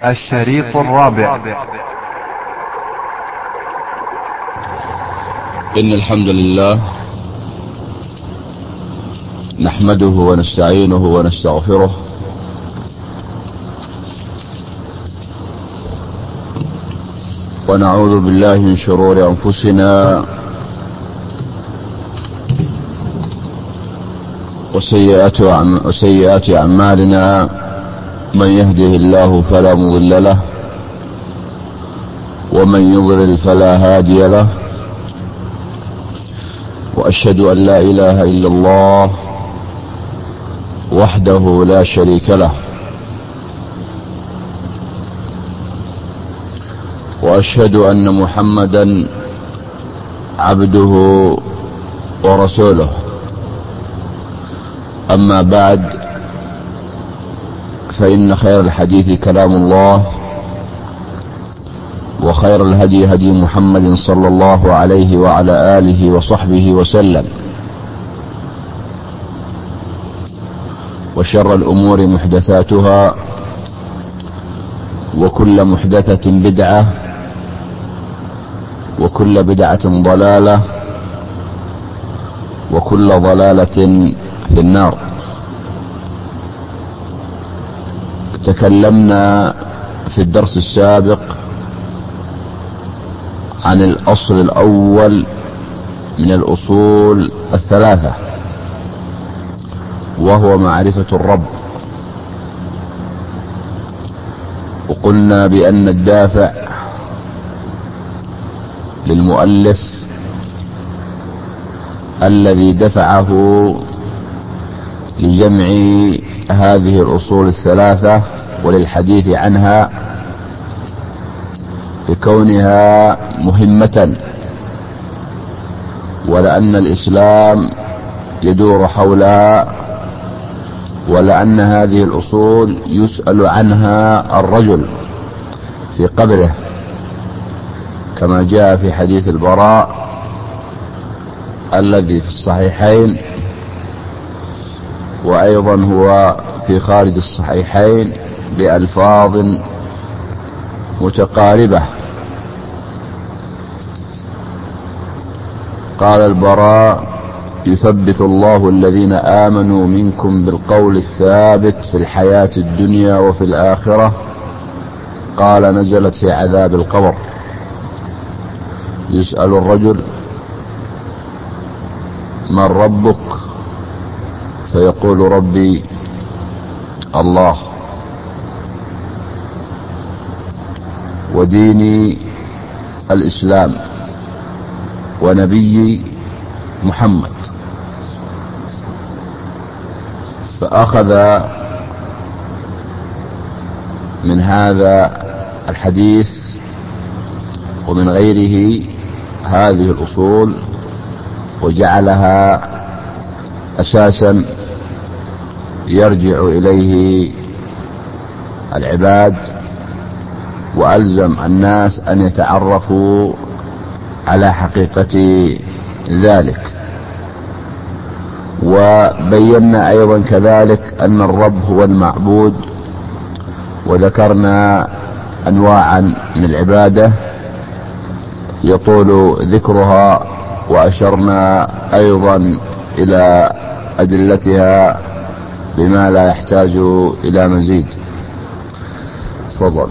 الشريط الرابع. إن الحمد لله نحمده ونستعينه ونستغفره ونعوذ بالله من شرور أنفسنا وسيئات أعمالنا. من يهده الله فلا مضل له ومن يضلل فلا هادي له، وأشهد أن لا إله إلا الله وحده لا شريك له، وأشهد أن محمدا عبده ورسوله. أما بعد، فإن خير الحديث كلام الله، وخير الهدي هدي محمد صلى الله عليه وعلى آله وصحبه وسلم، وشر الأمور محدثاتها، وكل محدثة بدعة، وكل بدعة ضلالة، وكل ضلالة في النار. تكلمنا في الدرس السابق عن الأصل الأول من الأصول الثلاثة، وهو معرفة الرب. وقلنا بأن الدافع للمؤلف الذي دفعه لجمع هذه الأصول الثلاثة وللحديث عنها لكونها مهمة، ولأن الإسلام يدور حولها، ولأن هذه الأصول يسأل عنها الرجل في قبره، كما جاء في حديث البراء الذي في الصحيحين، وأيضا هو في خارج الصحيحين بألفاظ متقاربة. قال البراء: يثبت الله الذين آمنوا منكم بالقول الثابت في الحياة الدنيا وفي الآخرة. قال: نزلت في عذاب القبر. يسأل الرجل: من ربك؟ فيقول: ربي الله، وديني الإسلام، ونبيي محمد. فأخذ من هذا الحديث ومن غيره هذه الأصول وجعلها أساسا يرجع إليه العباد، وألزم الناس أن يتعرفوا على حقيقة ذلك. وبينا أيضا كذلك أن الرب هو المعبود، وذكرنا أنواعا من العبادة يطول ذكرها، وأشرنا أيضا إلى أدلتها بما لا يحتاج إلى مزيد. تفضل.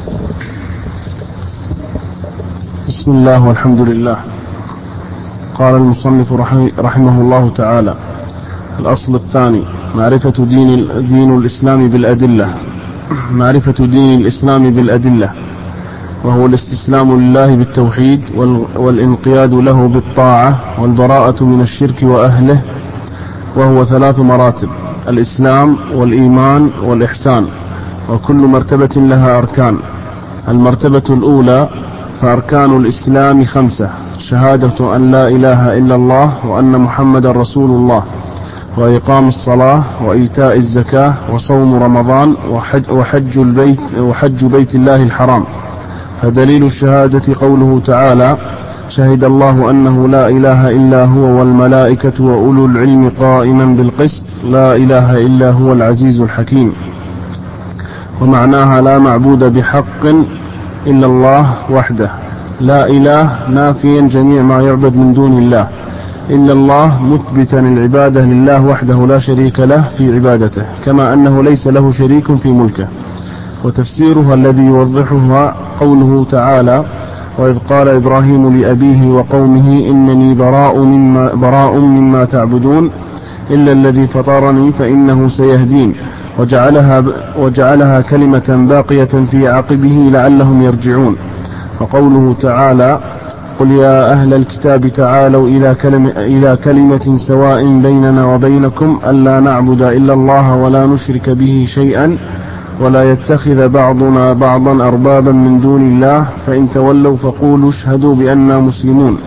بسم الله والحمد لله. قال المصنف رحمه الله تعالى: الأصل الثاني معرفة دين الإسلام بالأدلة. معرفة دين الإسلام بالأدلة، وهو الاستسلام لله بالتوحيد، والانقياد له بالطاعة، والبراءة من الشرك وأهله، وهو 3 مراتب: الإسلام والإيمان والإحسان، وكل مرتبة لها أركان. المرتبة الأولى: فأركان الإسلام 5: شهادة أن لا إله إلا الله وأن محمد رسول الله، وإقام الصلاة، وإيتاء الزكاة، وصوم رمضان، وحج بيت الله الحرام. فدليل الشهادة قوله تعالى: شهد الله أنه لا إله إلا هو والملائكة وأولو العلم قائما بالقسط لا إله إلا هو العزيز الحكيم. ومعناها لا معبود بحق إلا الله وحده. لا إله نافيا جميع ما يعبد من دون الله، إلا الله مثبتا العبادة لله وحده لا شريك له في عبادته، كما أنه ليس له شريك في ملكه. وتفسيرها الذي يوضحها قوله تعالى: وإذ قال إبراهيم لأبيه وقومه إنني براء مما تعبدون إلا الذي فطرني فإنه سيهدين، وجعلها كلمة باقية في عقبه لعلهم يرجعون. وقوله تعالى: قل يا أهل الكتاب تعالوا إلى كلمة سواء بيننا وبينكم ألا نعبد إلا الله ولا نشرك به شيئا ولا يتخذ بعضنا بعضا أربابا من دون الله فإن تولوا فقولوا اشهدوا بأننا مسلمون.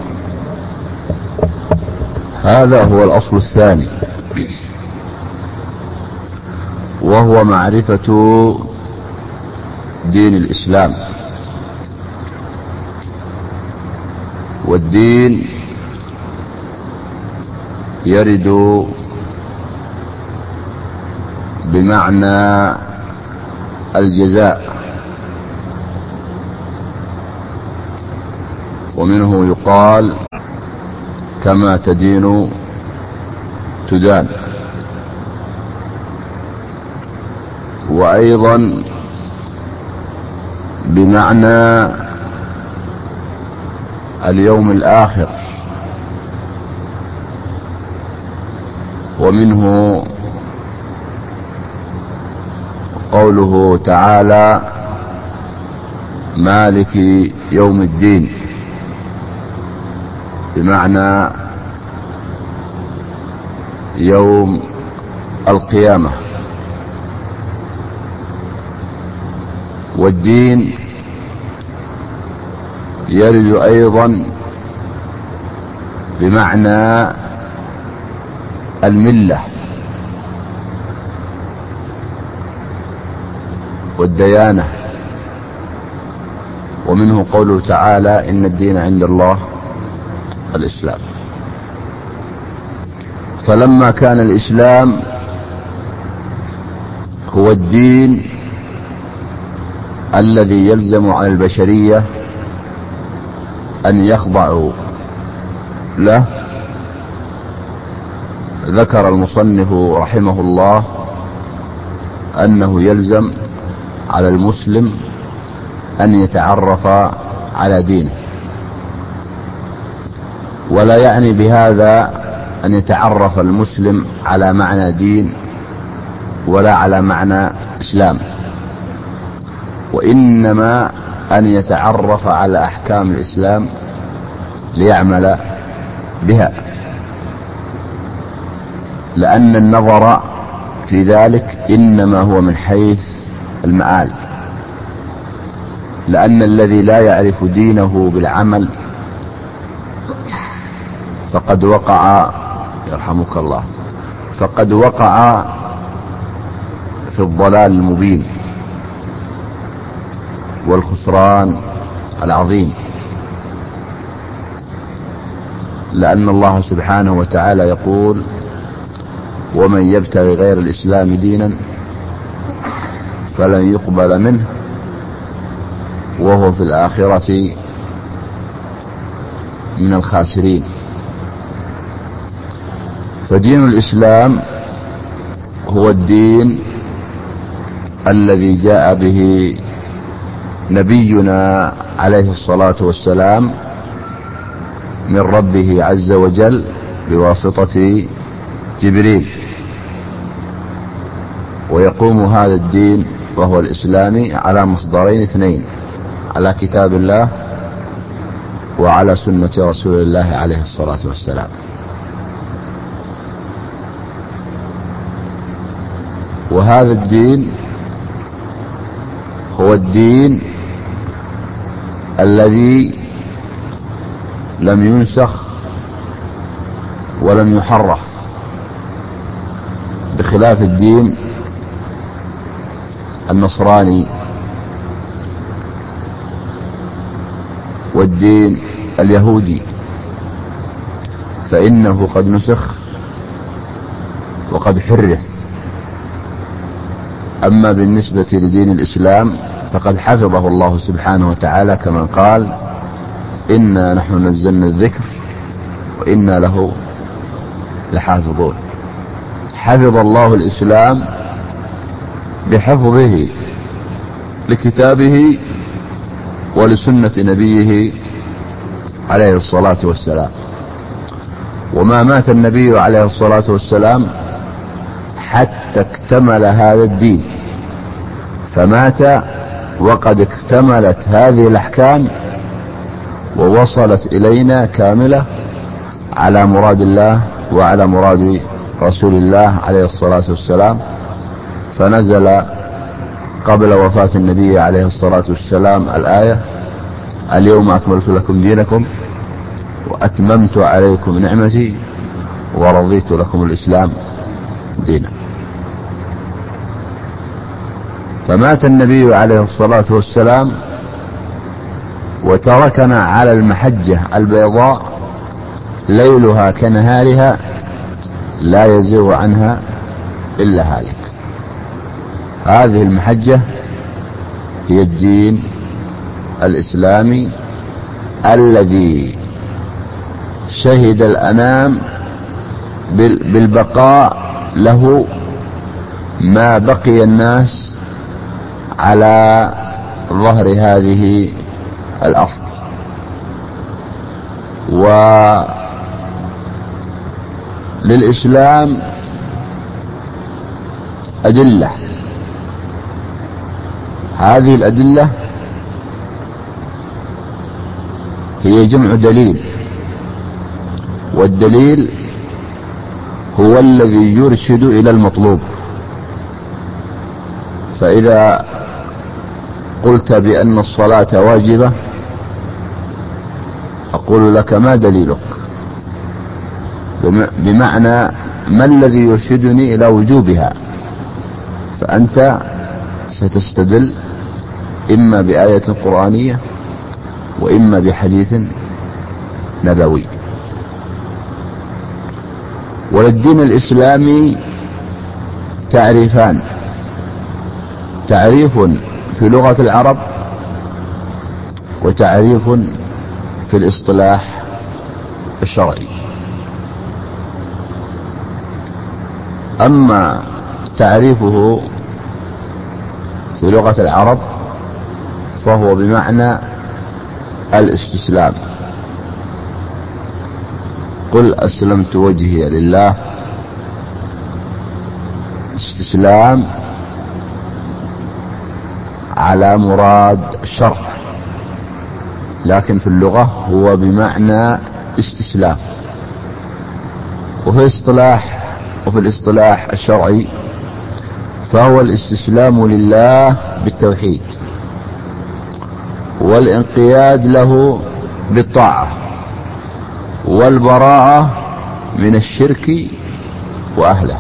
هذا هو الأصل الثاني، وهو معرفة دين الإسلام. والدين يرد بمعنى الجزاء، ومنه يقال كما تدين تدان. وأيضا بمعنى اليوم الآخر، ومنه قوله تعالى مالك يوم الدين، بمعنى يوم القيامة. والدين يرد أيضا بمعنى الملة والديانة، ومنه قوله تعالى إن الدين عند الله الإسلام. فلما كان الإسلام هو الدين الذي يلزم على البشرية أن يخضعوا له، ذكر المصنف رحمه الله أنه يلزم على المسلم أن يتعرف على دينه، ولا يعني بهذا أن يتعرف المسلم على معنى دين ولا على معنى إسلام، وإنما أن يتعرف على أحكام الإسلام ليعمل بها، لأن النظر في ذلك إنما هو من حيث المآل، لأن الذي لا يعرف دينه بالعمل فقد وقع، يرحمك الله، فقد وقع في الضلال المبين والخسران العظيم، لأن الله سبحانه وتعالى يقول ومن يبتغي غير الإسلام دينا فلن يقبل منه وهو في الآخرة من الخاسرين. فدين الإسلام هو الدين الذي جاء به نبينا عليه الصلاة والسلام من ربه عز وجل بواسطة جبريل، ويقوم هذا الدين وهو الإسلامي على مصدرين اثنين، على كتاب الله وعلى سنة رسول الله عليه الصلاة والسلام. وهذا الدين هو الدين الذي لم ينسخ ولم يحرف، بخلاف الدين النصراني والدين اليهودي، فإنه قد نسخ وقد حرف أما بالنسبة لدين الإسلام فقد حفظه الله سبحانه وتعالى كما قال: إنا نحن نزلنا الذكر وإنا له لحافظون. حفظ الله الإسلام بحفظه لكتابه ولسنة نبيه عليه الصلاة والسلام. وما مات النبي عليه الصلاة والسلام حتى اكتمل هذا الدين، فمات وقد اكتملت هذه الأحكام ووصلت إلينا كاملة على مراد الله وعلى مراد رسول الله عليه الصلاة والسلام. فنزل قبل وفاة النبي عليه الصلاة والسلام الآية: اليوم أكملت لكم دينكم وأتممت عليكم نعمتي ورضيت لكم الإسلام دينا. فمات النبي عليه الصلاة والسلام وتركنا على المحجة البيضاء ليلها كنهارها لا يزيغ عنها إلا هالك. هذه المحجة هي الدين الإسلامي الذي شهد الأنام بالبقاء له ما بقي الناس على ظهر هذه الأرض. وللإسلام أدلة، هذه الأدلة هي جمع دليل، والدليل هو الذي يرشد إلى المطلوب. فإذا قلت بأن الصلاة واجبة أقول لك: ما دليلك؟ بمعنى ما الذي يرشدني إلى وجوبها؟ فأنت ستستدل إما بآية قرآنية وإما بحديث نبوي. وللدين الإسلامي تعريفان: تعريف في لغة العرب وتعريف في الاصطلاح الشرعي. أما تعريفه في لغة العرب فهو بمعنى الاستسلام. قل أسلمت وجهي لله. استسلام على مراد الشرع، لكن في اللغة هو بمعنى استسلام. وفي الاصطلاح الشرعي فهو الاستسلام لله بالتوحيد والانقياد له بالطاعة والبراءة من الشرك وأهله.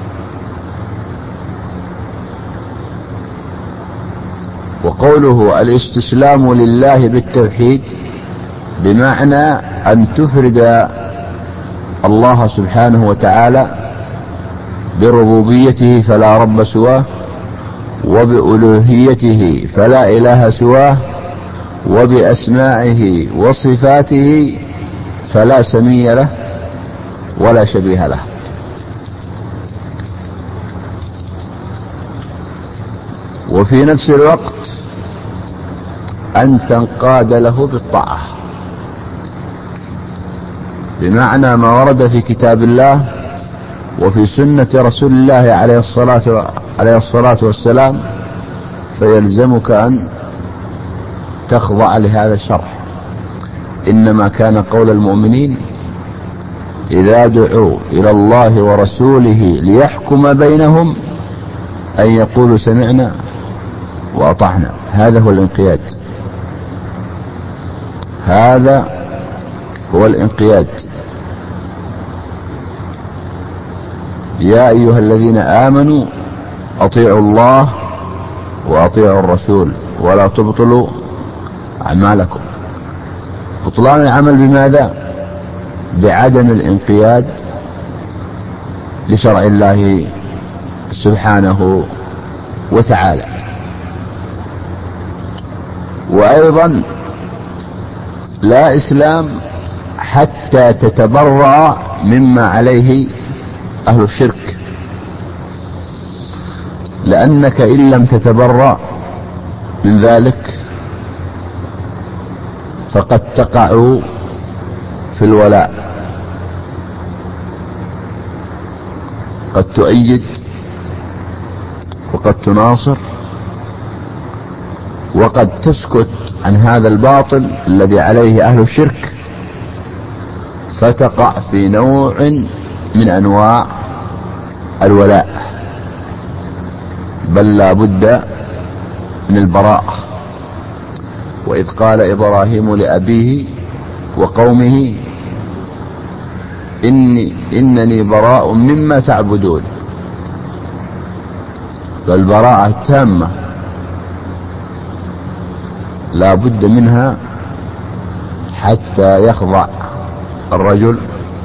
وقوله الاستسلام لله بالتوحيد بمعنى أن تفرد الله سبحانه وتعالى بربوبيته فلا رب سواه، وبألوهيته فلا إله سواه، وبأسمائه وصفاته فلا سمي له ولا شبيه له. وفي نفس الوقت أن تنقاد له بالطاعة، بمعنى ما ورد في كتاب الله وفي سنة رسول الله عليه الصلاة والسلام، فيلزمك أن تخضع لهذا الشرع. إنما كان قول المؤمنين إذا دعوا إلى الله ورسوله ليحكم بينهم أن يقولوا سمعنا وأطعنا. هذا هو الانقياد، هذا هو الانقياد. يا أيها الذين آمنوا أطيعوا الله وأطيعوا الرسول ولا تبطلوا أعمالكم. بطلان العمل بماذا؟ بعدم وتعالى. وأيضا لا إسلام حتى تتبرأ مما عليه أهل الشرك، لأنك إن لم تتبرأ من ذلك فقد تقع في الولاء، قد تؤيد وقد تناصر وقد تسكت عن هذا الباطل الذي عليه أهل الشرك، فتقع في نوع من أنواع الولاء، بل لا بد من البراءة. وإذ قال إبراهيم لأبيه وقومه إنني براء مما تعبدون، فالبراءة التامة لا بد منها حتى يخضع الرجل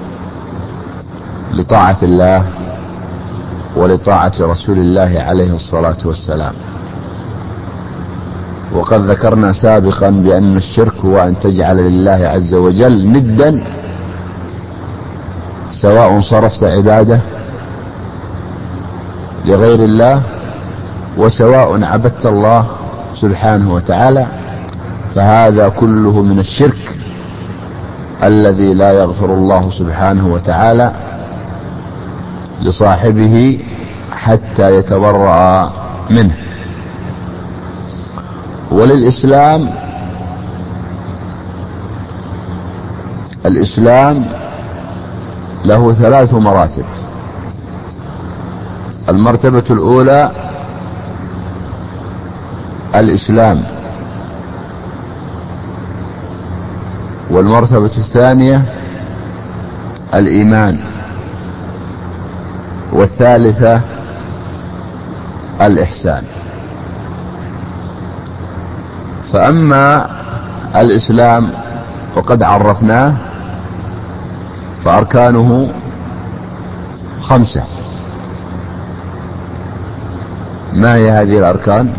لطاعة الله ولطاعة رسول الله عليه الصلاة والسلام. وقد ذكرنا سابقا بأن الشرك هو أن تجعل لله عز وجل ندا، سواء صرفت عبادة لغير الله وسواء عبدت الله سبحانه وتعالى، فهذا كله من الشرك الذي لا يغفر الله سبحانه وتعالى لصاحبه حتى يتبرأ منه. وللإسلام له 3 مراتب. المرتبة الأولى الإسلام، والمرتبة الثانية الإيمان، والثالثة الإحسان. فأما الإسلام وقد عرفناه فأركانه 5. ما هي هذه الأركان؟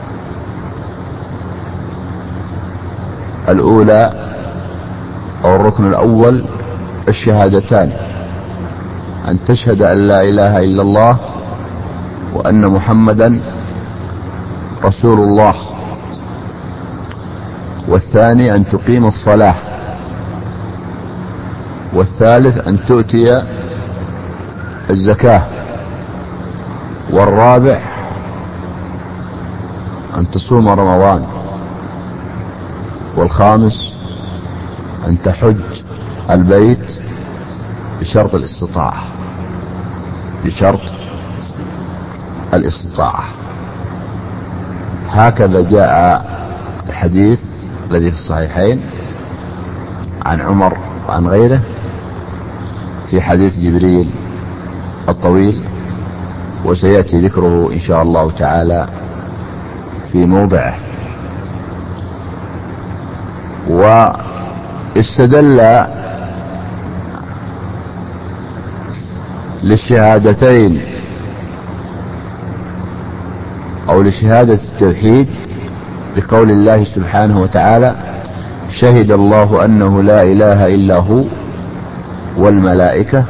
الأولى أو الركن الأول الشهادتان، أن تشهد أن لا إله إلا الله وأن محمدا رسول الله. والثاني أن تقيم الصلاة. والثالث أن تؤتي الزكاة. والرابع أن تصوم رمضان. والخامس أن تحج البيت بشرط الاستطاعة، بشرط الاستطاعة. هكذا جاء الحديث الذي في الصحيحين عن عمر وعن غيره في حديث جبريل الطويل، وسيأتي ذكره إن شاء الله تعالى في موضعه. واستدل للشهادتين أو لشهادة التوحيد بقول الله سبحانه وتعالى: شهد الله أنه لا إله إلا هو والملائكة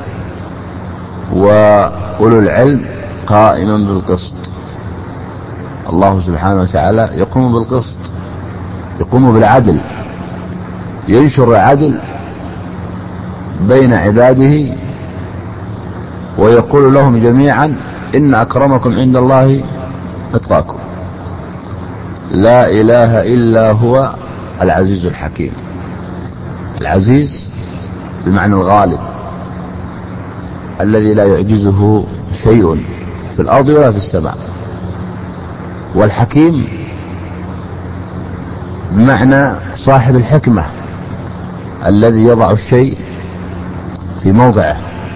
وأولو العلم قائما بالقسط. الله سبحانه وتعالى يقوم بالقسط، يقوم بالعدل، ينشر العدل بين عباده، ويقول لهم جميعا: إن أكرمكم عند الله أتقاكم. لا إله إلا هو العزيز الحكيم. العزيز بمعنى الغالب الذي لا يعجزه شيء في الأرض ولا في السماء. والحكيم بمعنى صاحب الحكمة الذي يضع الشيء في موضعه،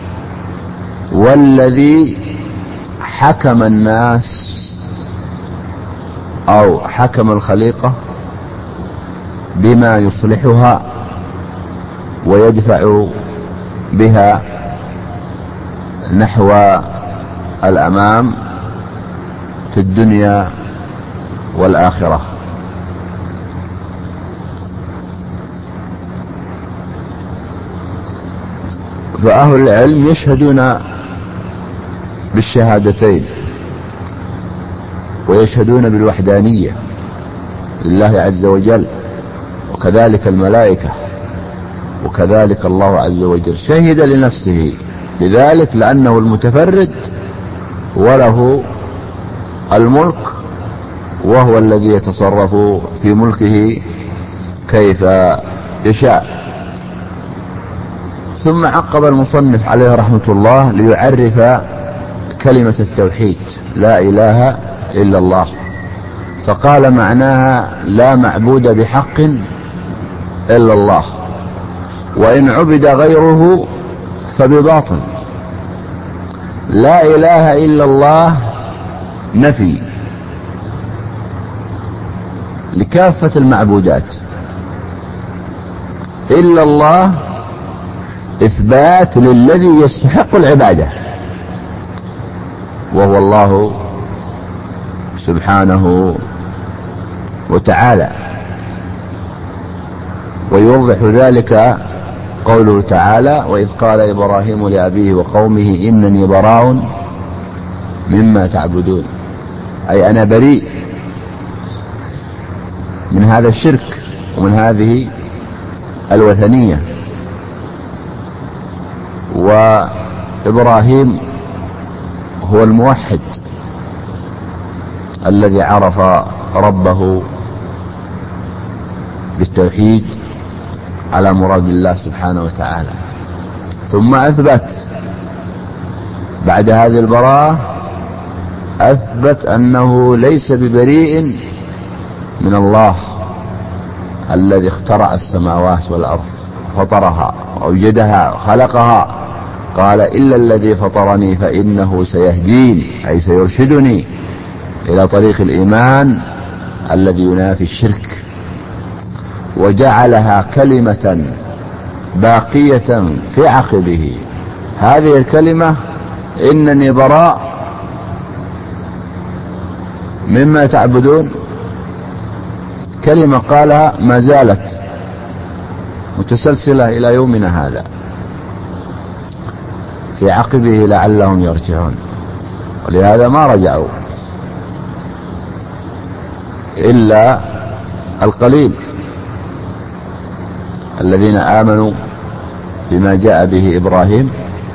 والذي حكم الناس أو حكم الخليقة بما يصلحها ويدفع بها نحو الأمام في الدنيا والآخرة. فأهل العلم يشهدون بالشهادتين ويشهدون بالوحدانية لله عز وجل، وكذلك الملائكة، وكذلك الله عز وجل شهد لنفسه بذلك لأنه المتفرد وله الملك، وهو الذي يتصرف في ملكه كيف يشاء. ثم عقب المصنف عليه رحمة الله ليعرف كلمة التوحيد لا إله إلا الله، فقال معناها لا معبود بحق إلا الله، وإن عبد غيره فبباطل. لا إله إلا الله نفي لكافة المعبودات، إلا الله إثبات للذي يستحق العبادة وهو الله سبحانه وتعالى. ويوضح ذلك قوله تعالى: وإذ قال إبراهيم لأبيه وقومه إنني براء مما تعبدون، أي أنا بريء من هذا الشرك ومن هذه الوثنية. وإبراهيم هو الموحد الذي عرف ربه بالتوحيد على مراد الله سبحانه وتعالى، ثم أثبت بعد هذه البراءة، أثبت أنه ليس ببريء من الله الذي اخترع السماوات والأرض، فطرها وأوجدها وخلقها. قال: إلا الذي فطرني فإنه سيهدين، أي سيرشدني إلى طريق الإيمان الذي ينافي الشرك. وجعلها كلمة باقية في عقبه، هذه الكلمة إنني براء مما تعبدون، كلمة قالها ما زالت متسلسلة إلى يومنا هذا في عقبه لعلهم يرجعون، ولهذا ما رجعوا إلا القليل الذين آمنوا بما جاء به إبراهيم،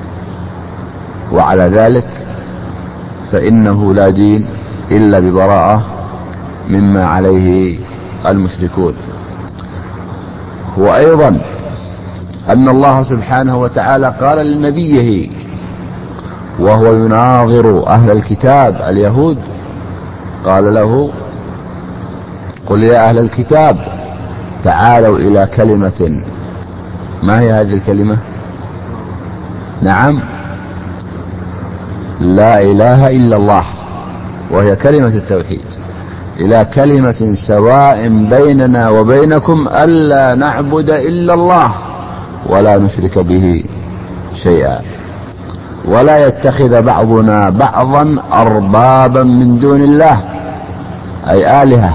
وعلى ذلك فإنه لا دين إلا ببراءة مما عليه المشركون. وأيضا أن الله سبحانه وتعالى قال لنبيه وهو يناظر أهل الكتاب اليهود، قال له: قل يا أهل الكتاب تعالوا إلى كلمة. ما هي هذه الكلمة؟ نعم، لا إله إلا الله، وهي كلمة التوحيد. إلى كلمة سواء بيننا وبينكم ألا نعبد إلا الله ولا نشرك به شيئا ولا يتخذ بعضنا بعضا أربابا من دون الله، أي آلهة.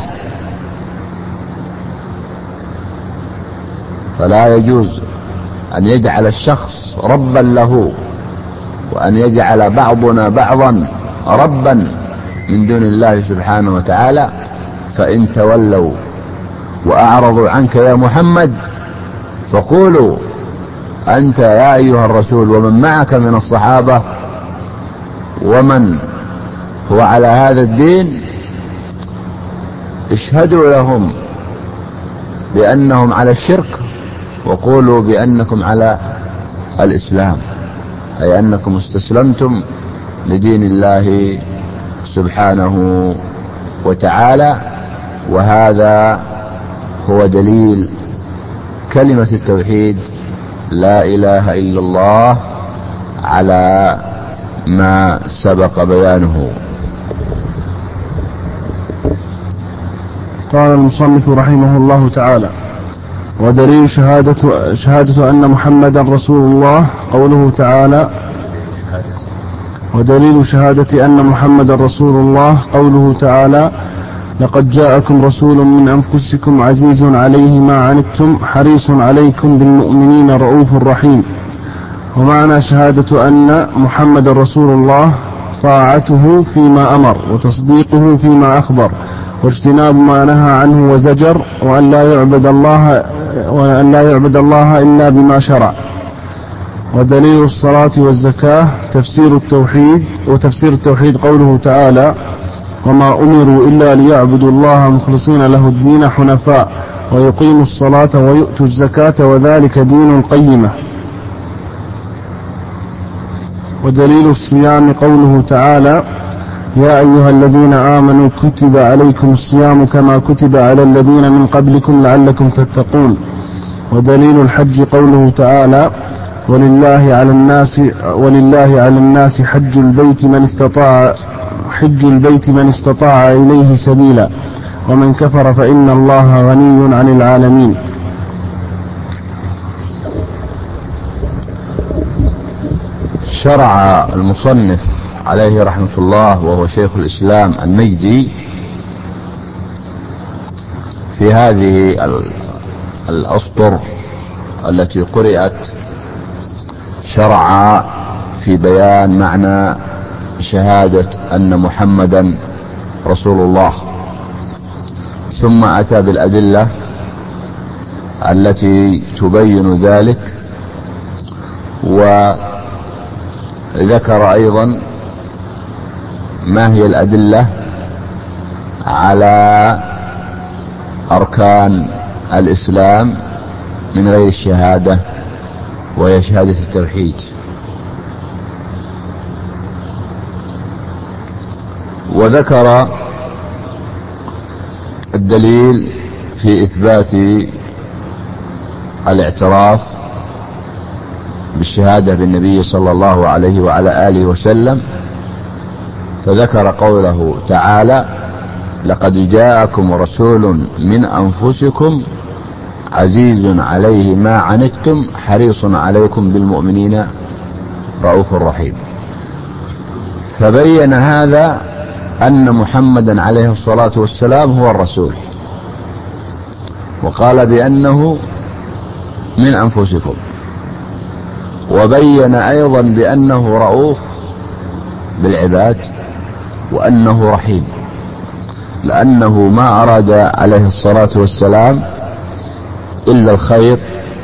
فلا يجوز أن يجعل الشخص ربا له وأن يجعل بعضنا بعضا ربا من دون الله سبحانه وتعالى. فإن تولوا وأعرضوا عنك يا محمد فقولوا أنت يا أيها الرسول ومن معك من الصحابة ومن هو على هذا الدين اشهدوا لهم بأنهم على الشرك وقولوا بأنكم على الإسلام، أي أنكم استسلمتم لدين الله سبحانه وتعالى. وهذا هو دليل كلمة التوحيد لا إله إلا الله على ما سبق بيانه. قال المصنف رحمه الله تعالى: ودليل شهادة أن محمدا رسول الله قوله تعالى: ودليل شهادة أن محمد رسول الله قوله تعالى: لقد جاءكم رسول من أنفسكم عزيز عليه ما عنتم حريص عليكم بالمؤمنين رؤوف رحيم. ومعنى شهادة أن محمد رسول الله طاعته فيما أمر وتصديقه فيما أخبر واجتناب ما نهى عنه وزجر، وأن لا يعبد الله إلا بما شرع. ودليل الصلاة والزكاة تفسير التوحيد قوله تعالى: وما أمروا إلا ليعبدوا الله مخلصين له الدين حنفاء ويقيموا الصلاة ويؤتوا الزكاة وذلك دين القيمة. ودليل الصيام قوله تعالى: يا أيها الذين آمنوا كتب عليكم الصيام كما كتب على الذين من قبلكم لعلكم تتقون. ودليل الحج قوله تعالى: ولله على الناس حج البيت من استطاع إليه سبيلا ومن كفر فإن الله غني عن العالمين. شرع المصنف عليه رحمة الله وهو شيخ الإسلام النجدي في هذه الأسطر التي قرأت، شرع في بيان معنى شهادة أن محمدا رسول الله، ثم أتى بالأدلة التي تبين ذلك، وذكر أيضا ما هي الأدلة على أركان الإسلام من غير الشهادة، وهي شهادة التوحيد. وذكر الدليل في إثبات الاعتراف بالشهادة بالنبي صلى الله عليه وعلى آله وسلم، فذكر قوله تعالى: لقد جاءكم رسول من أنفسكم عزيز عليه ما عنتم حريص عليكم بالمؤمنين رؤوف رحيم. فبين هذا أن محمدا عليه الصلاة والسلام هو الرسول، وقال بأنه من أنفسكم، وبين أيضا بأنه رؤوف بالعباد وأنه رحيم، لأنه ما أراد عليه الصلاة والسلام إلا الخير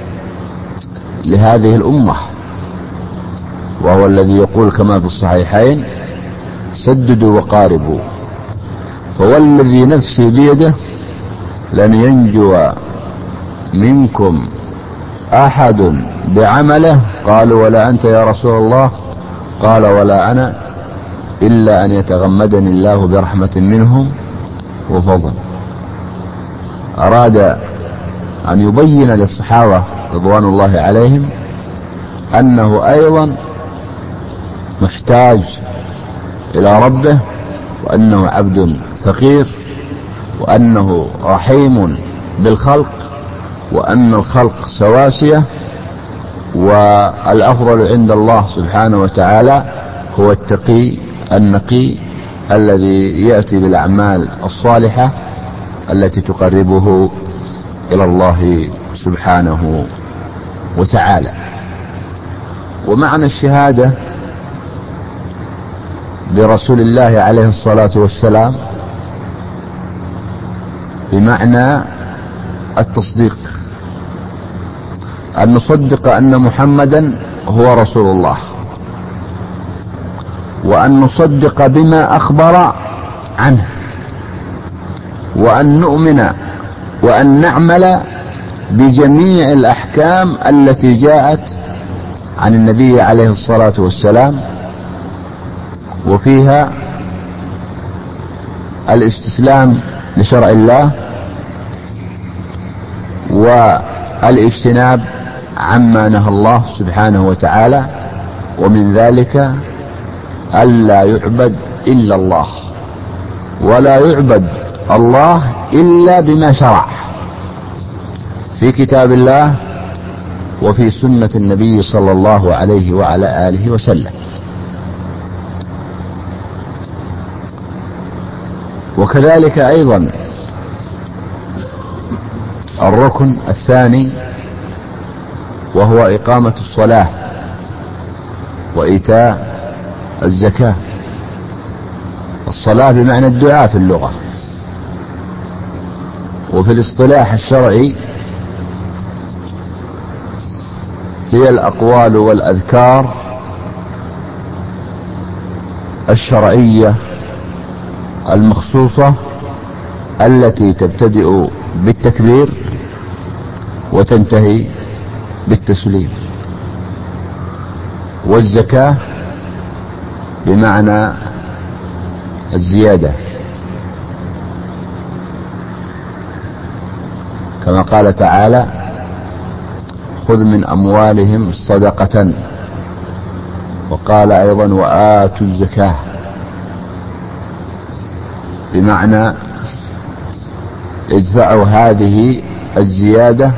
لهذه الأمة، وهو الذي يقول كما في الصحيحين: سددوا وقاربوا، فوالذي نفسي بيده لن ينجو منكم أحد بعمله. قالوا: ولا أنت يا رسول الله؟ قال: ولا أنا، إلا أن يتغمدني الله برحمة منه وفضل. أراد أن يبين للصحابة رضوان الله عليهم أنه أيضا محتاج إلى ربه، وأنه عبد فقير، وأنه رحيم بالخلق، وأن الخلق سواسية، والأفضل عند الله سبحانه وتعالى هو التقي النقي الذي يأتي بالأعمال الصالحة التي تقربه إلى الله سبحانه وتعالى. ومعنى الشهادة برسول الله عليه الصلاة والسلام بمعنى التصديق، أن نصدق أن محمدا هو رسول الله، وأن نصدق بما أخبر عنه، وأن نؤمن وأن نعمل بجميع الأحكام التي جاءت عن النبي عليه الصلاة والسلام، وفيها الاستسلام لشرع الله والاجتناب عما نهى الله سبحانه وتعالى، ومن ذلك ألا يعبد إلا الله، ولا يعبد الله إلا بما شرع في كتاب الله وفي سنة النبي صلى الله عليه وعلى آله وسلم. وكذلك أيضا الركن الثاني وهو إقامة الصلاة وإيتاء الزكاة. الصلاة بمعنى الدعاء في اللغة، وفي الاصطلاح الشرعي هي الأقوال والأذكار الشرعية المخصوصة التي تبتدئ بالتكبير وتنتهي بالتسليم. والزكاة بمعنى الزيادة، كما قال تعالى: خذ من أموالهم صدقة، وقال أيضا: وآتوا الزكاة، بمعنى ادفعوا هذه الزيادة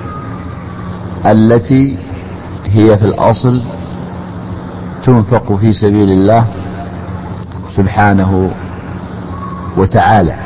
التي هي في الأصل تنفق في سبيل الله سبحانه وتعالى.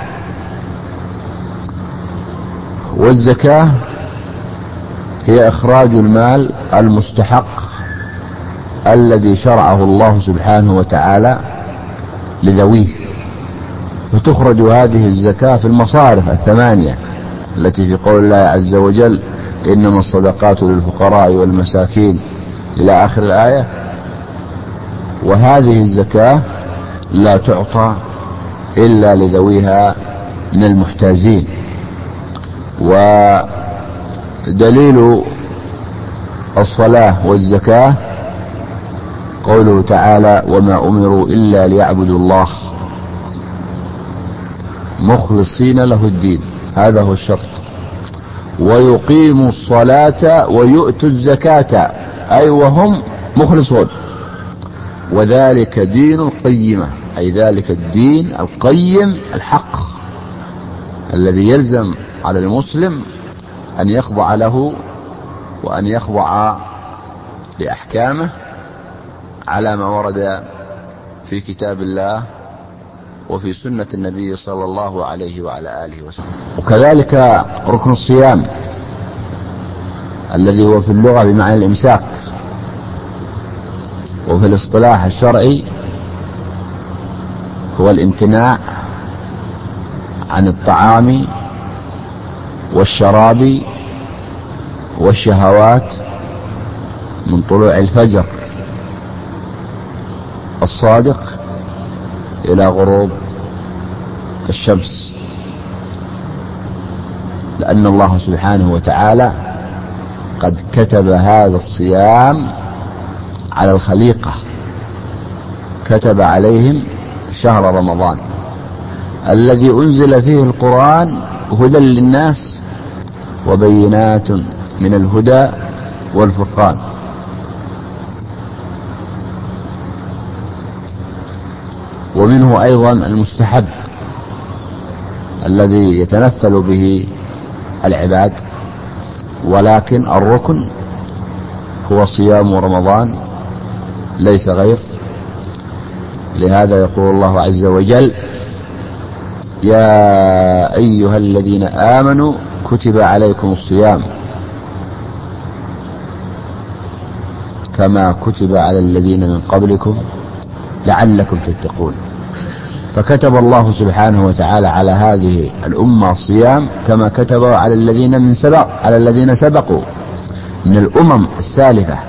والزكاة هي إخراج المال المستحق الذي شرعه الله سبحانه وتعالى لذويه، فتخرج هذه الزكاة في المصارف الثمانية التي في قول الله عز وجل: إنما الصدقات للفقراء والمساكين، إلى آخر الآية. وهذه الزكاة لا تعطى إلا لذويها من المحتاجين. ودليل الصلاة والزكاة قوله تعالى: وما أمروا إلا ليعبدوا الله مخلصين له الدين، هذا هو الشرط، ويقيموا الصلاة ويؤتوا الزكاة، أي وهم مخلصون، وذلك دين القيمة، أي ذلك الدين القيم الحق الذي يلزم على المسلم أن يخضع له وأن يخضع لأحكامه على ما ورد في كتاب الله وفي سنة النبي صلى الله عليه وعلى آله وسلم. وكذلك ركن الصيام الذي هو في اللغة بمعنى الإمساك، وفي الاصطلاح الشرعي هو الامتناع عن الطعام والشراب والشهوات من طلوع الفجر الصادق إلى غروب الشمس، لأن الله سبحانه وتعالى قد كتب هذا الصيام على الخليقة، كتب عليهم شهر رمضان الذي أنزل فيه القرآن هدى للناس وبينات من الهدى والفرقان. ومنه أيضا المستحب الذي يتنفل به العباد، ولكن الركن هو صيام رمضان ليس غير. لهذا يقول الله عز وجل: يا أيها الذين آمنوا كتب عليكم الصيام كما كتب على الذين من قبلكم لعلكم تتقون. فكتب الله سبحانه وتعالى على هذه الأمة الصيام كما كتب على الذين سبقوا من الأمم السالفة.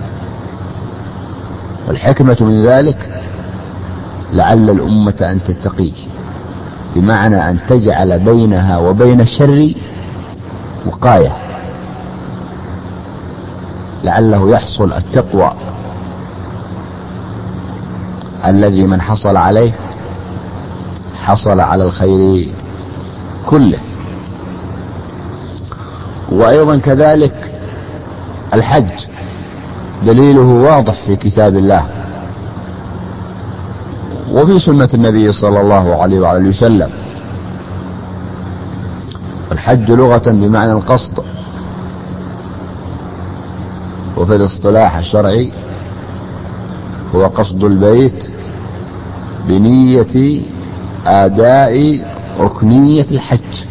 والحكمة من ذلك لعل الأمة أن تتقي، بمعنى أن تجعل بينها وبين الشر وقاية، لعله يحصل التقوى الذي من حصل عليه حصل على الخير كله. وأيضا كذلك الحج دليله واضح في كتاب الله وفي سنة النبي صلى الله عليه وعلى وسلم. الحج لغة بمعنى القصد، وفي الاصطلاح الشرعي هو قصد البيت بنية أداء ركنية الحج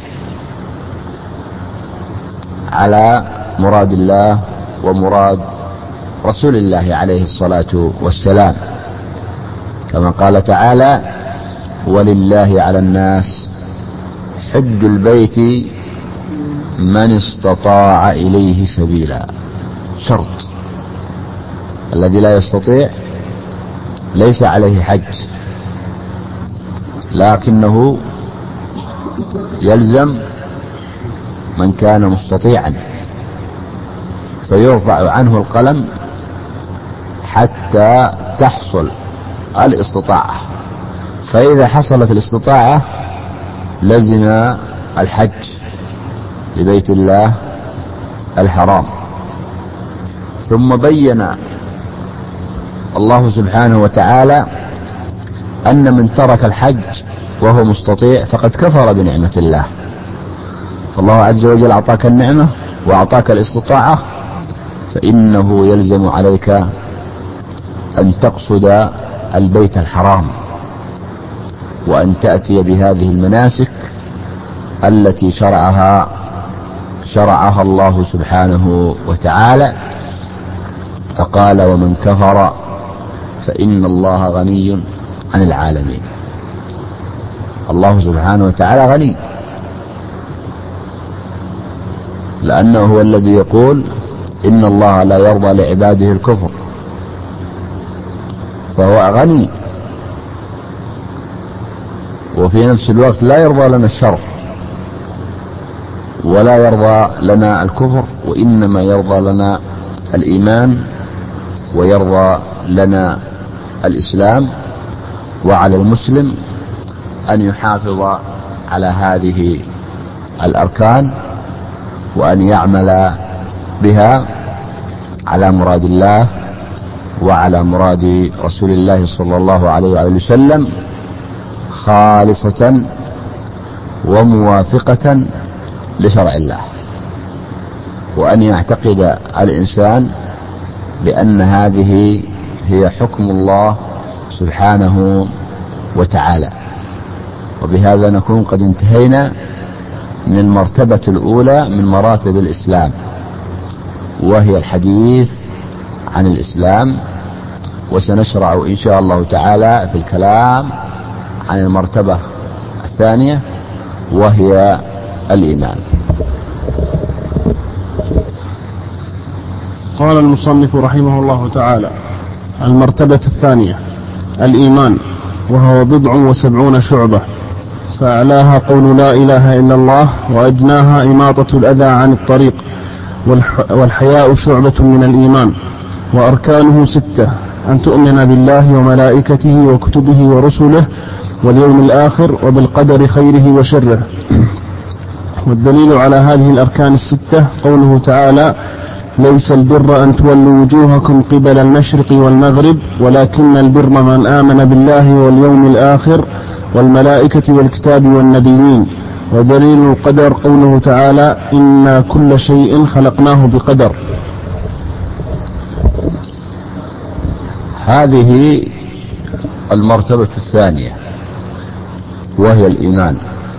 على مراد الله ومراد رسول الله عليه الصلاة والسلام، كما قال تعالى: ولله على الناس حج البيت من استطاع إليه سبيلا. شرط، الذي لا يستطيع ليس عليه حج، لكنه يلزم من كان مستطيعا، فيرفع عنه القلم حتى تحصل الاستطاعة، فإذا حصلت الاستطاعة لزم الحج لبيت الله الحرام. ثم بين الله سبحانه وتعالى أن من ترك الحج وهو مستطيع فقد كفر بنعمة الله، فالله عز وجل أعطاك النعمة وأعطاك الاستطاعة، فإنه يلزم عليك أن تقصد البيت الحرام وأن تأتي بهذه المناسك التي شرعها الله سبحانه وتعالى، فقال: ومن كفر فإن الله غني عن العالمين. الله سبحانه وتعالى غني، لأنه هو الذي يقول: إن الله لا يرضى لعباده الكفر، فهو غني، وفي نفس الوقت لا يرضى لنا الشر ولا يرضى لنا الكفر، وإنما يرضى لنا الإيمان ويرضى لنا الإسلام. وعلى المسلم أن يحافظ على هذه الأركان وأن يعمل بها على مراد الله وعلى مراد رسول الله صلى الله عليه وآله وسلم، خالصة وموافقة لشرع الله، وأن يعتقد الإنسان بأن هذه هي حكم الله سبحانه وتعالى. وبهذا نكون قد انتهينا من المرتبة الأولى من مراتب الإسلام، وهي الحديث عن الإسلام، وسنشرع إن شاء الله تعالى في الكلام عن المرتبة الثانية وهي الإيمان. قال المصنف رحمه الله تعالى: المرتبة الثانية الإيمان، وهو 70 شعبة، فأعلاها قول لا إله إلا الله، وأدناها إماطة الأذى عن الطريق، والحياء شعبة من الإيمان، وأركانه 6: أن تؤمن بالله وملائكته وكتبه ورسله واليوم الآخر وبالقدر خيره وشره. والدليل على هذه الأركان 6 قوله تعالى: ليس البر أن تولوا وجوهكم قبل المشرق والمغرب ولكن البر من آمن بالله واليوم الآخر والملائكة والكتاب والنبيين. ودليل القدر قوله تعالى: إنا كل شيء خلقناه بقدر. هذه المرتبة الثانية وهي الإيمان.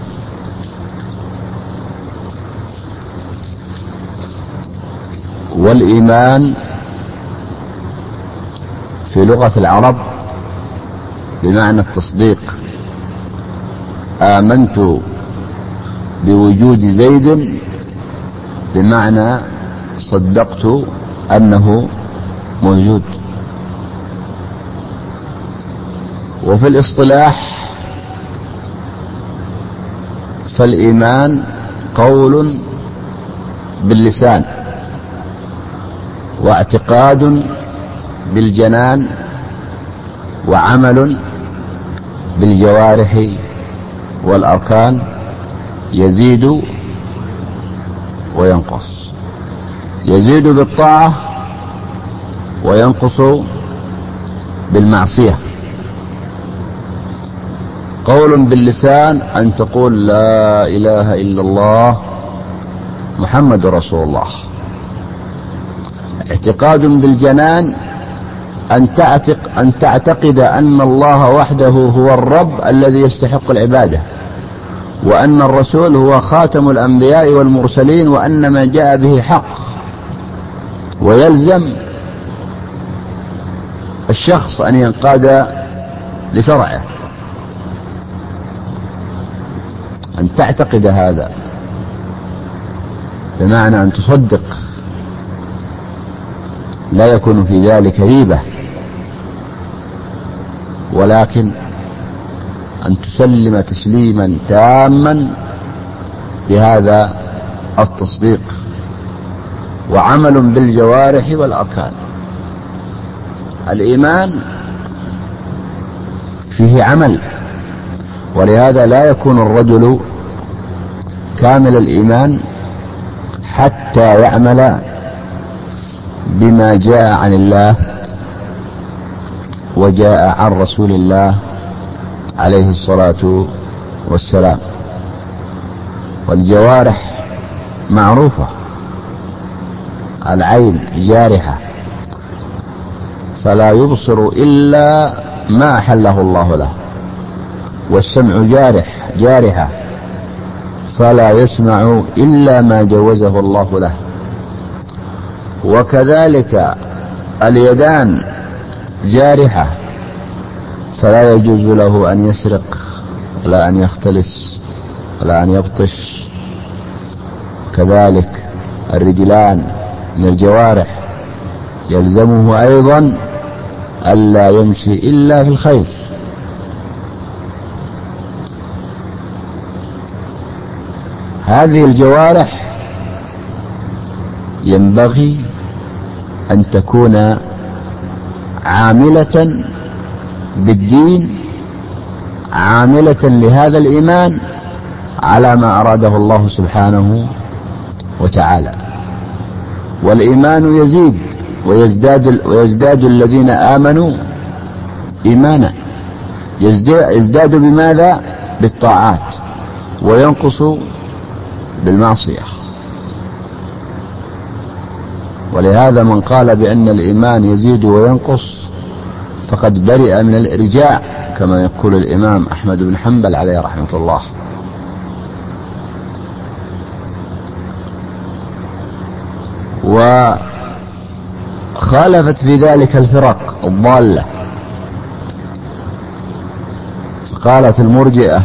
والإيمان في لغة العرب بمعنى التصديق. آمنت بوجود زيد بمعنى صدقت أنه موجود. وفي الاصطلاح فالإيمان قول باللسان، واعتقاد بالجنان، وعمل بالجوارح والأركان، يزيد وينقص، يزيد بالطاعة وينقص بالمعصية. قول باللسان أن تقول لا إله إلا الله محمد رسول الله. اعتقاد بالجنان أن تعتقد أن الله وحده هو الرب الذي يستحق العبادة، وأن الرسول هو خاتم الأنبياء والمرسلين، وأن ما جاء به حق، ويلزم الشخص أن ينقاد لشرعه. أن تعتقد هذا بمعنى أن تصدق، لا يكون في ذلك ريبة، ولكن أن تسلم تسليما تاما بهذا التصديق، وعمل بالجوارح والأركان. الإيمان فيه عمل، ولهذا لا يكون الرجل كامل الإيمان حتى يعمل بما جاء عن الله وجاء عن رسول الله عليه الصلاة والسلام. والجوارح معروفة، العين جارحة فلا يبصر إلا ما أحله الله له، والسمع جارحة فلا يسمع إلا ما جوزه الله له، وكذلك اليدان جارحة فلا يجوز له أن يسرق ولا أن يختلس ولا أن يبطش. كذلك الرجلان من الجوارح يلزمه أيضا ألا يمشي إلا في الخير. هذه الجوارح ينبغي أن تكون عاملة بالدين، عاملة لهذا الإيمان على ما أراده الله سبحانه وتعالى. والإيمان يزيد ويزداد الذين آمنوا إيمانا. يزداد بماذا؟ بالطاعات، وينقص بالمعصية. ولهذا من قال بأن الإيمان يزيد وينقص فقد برئ من الإرجاع، كما يقول الإمام أحمد بن حنبل عليه رحمة الله. وخالفت في ذلك الفرق الضالة، فقالت المرجئة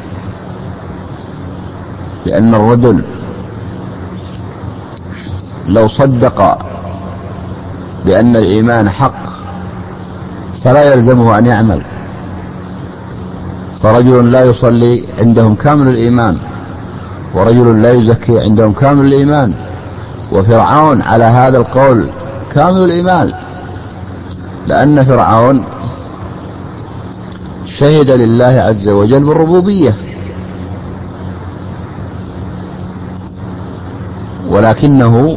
بأن الرجل لو صدق بأن الإيمان حق فلا يلزمه أن يعمل، فرجل لا يصلي عندهم كامل الإيمان، ورجل لا يزكي عندهم كامل الإيمان، وفرعون على هذا القول كامل الإيمان، لأن فرعون شهد لله عز وجل بالربوبية، ولكنه